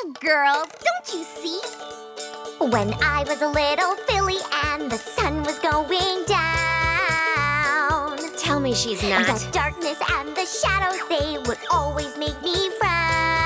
girls, don't you see? When I was a little filly and the sun was going down, Tell me she's not. the darkness and the shadows, they would always make me frown.